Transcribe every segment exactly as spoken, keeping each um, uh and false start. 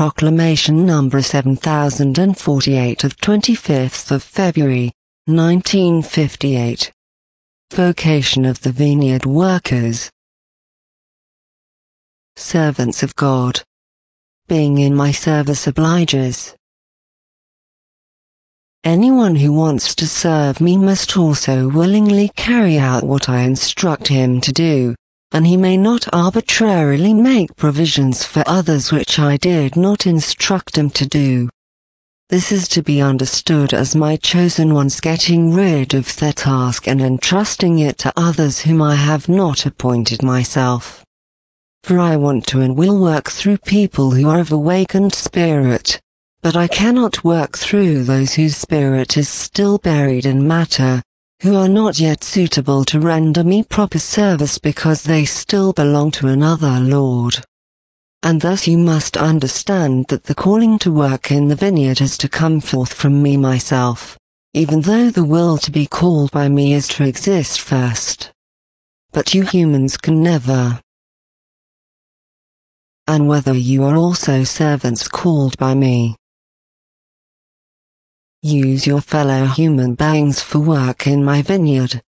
Proclamation number seven thousand forty-eight of twenty-fifth of February, nineteen fifty-eight. Vocation of the Vineyard Workers. Servants of God. Being in my service obliges. Anyone who wants to serve me must also willingly carry out what I instruct him to do, and he may not arbitrarily make provisions for others which I did not instruct him to do. This is to be understood as my chosen ones getting rid of their task and entrusting it to others whom I have not appointed myself. For I want to and will work through people who are of awakened spirit, but I cannot work through those whose spirit is still buried in matter, who are not yet suitable to render me proper service because they still belong to another Lord. And thus you must understand that the calling to work in the vineyard is to come forth from me myself, even though the will to be called by me is to exist first. But you humans can never. And whether you are also servants called by me. Use your fellow human beings for work in my vineyard.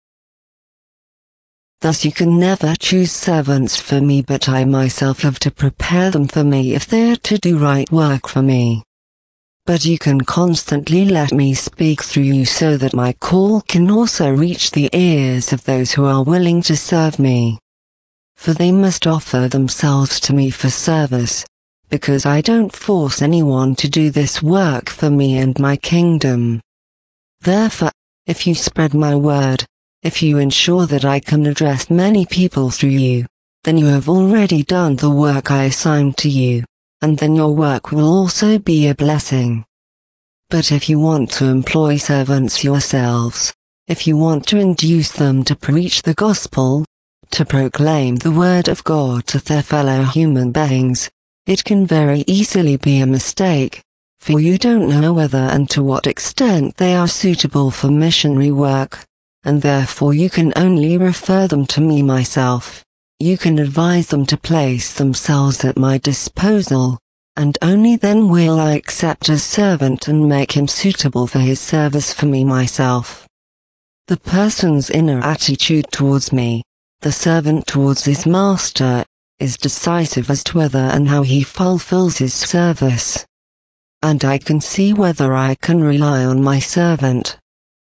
Thus you can never choose servants for me, but I myself have to prepare them for me if they are to do right work for me. But you can constantly let me speak through you so that my call can also reach the ears of those who are willing to serve me. For they must offer themselves to me for service, because I don't force anyone to do this work for me and my kingdom. Therefore, if you spread my word, if you ensure that I can address many people through you, then you have already done the work I assigned to you, and then your work will also be a blessing. But if you want to employ servants yourselves, if you want to induce them to preach the gospel, to proclaim the word of God to their fellow human beings, it can very easily be a mistake, for you don't know whether and to what extent they are suitable for missionary work, and therefore you can only refer them to me myself. You can advise them to place themselves at my disposal, and only then will I accept a servant and make him suitable for his service for me myself. The person's inner attitude towards me, the servant towards his master, is decisive as to whether and how he fulfills his service. And I can see whether I can rely on my servant.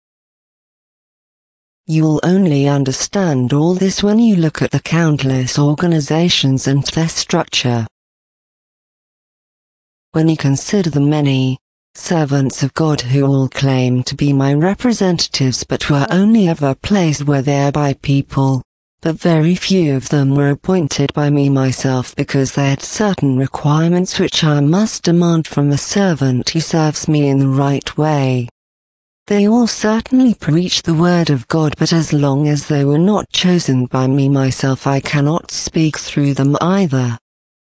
You'll only understand all this when you look at the countless organizations and their structure. When you consider the many servants of God who all claim to be my representatives but who are only ever placed where they are by people, but very few of them were appointed by me myself because they had certain requirements which I must demand from a servant who serves me in the right way. They all certainly preach the word of God, but as long as they were not chosen by me myself, I cannot speak through them either.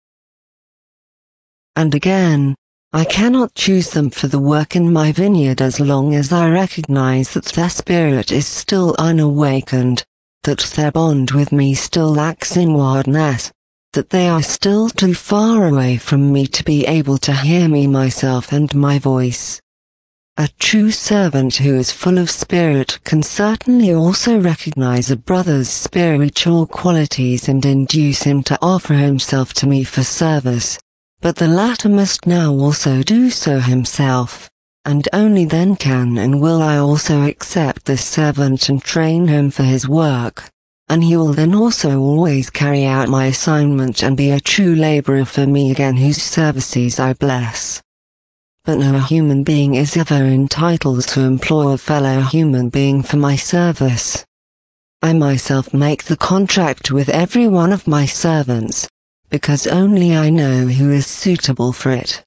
And again, I cannot choose them for the work in my vineyard as long as I recognize that their spirit is still unawakened, that their bond with me still lacks inwardness, that they are still too far away from me to be able to hear me myself and my voice. A true servant who is full of spirit can certainly also recognize a brother's spiritual qualities and induce him to offer himself to me for service, but the latter must now also do so himself. And only then can and will I also accept this servant and train him for his work, and he will then also always carry out my assignment and be a true laborer for me again whose services I bless. But no human being is ever entitled to employ a fellow human being for my service. I myself make the contract with every one of my servants, because only I know who is suitable for it.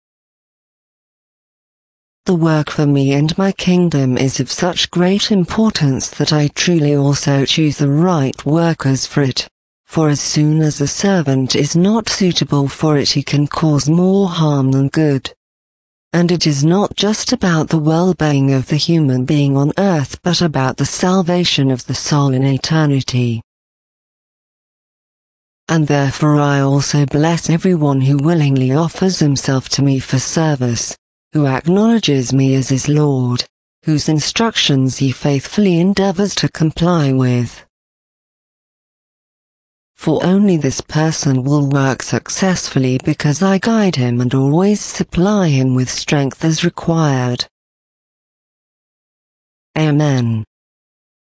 The work for me and my kingdom is of such great importance that I truly also choose the right workers for it, for as soon as a servant is not suitable for it, he can cause more harm than good. And it is not just about the well-being of the human being on earth, but about the salvation of the soul in eternity. and therefore I also bless everyone who willingly offers himself to me for service, who acknowledges me as his Lord, whose instructions he faithfully endeavors to comply with. For only this person will work successfully because I guide him and always supply him with strength as required. Amen.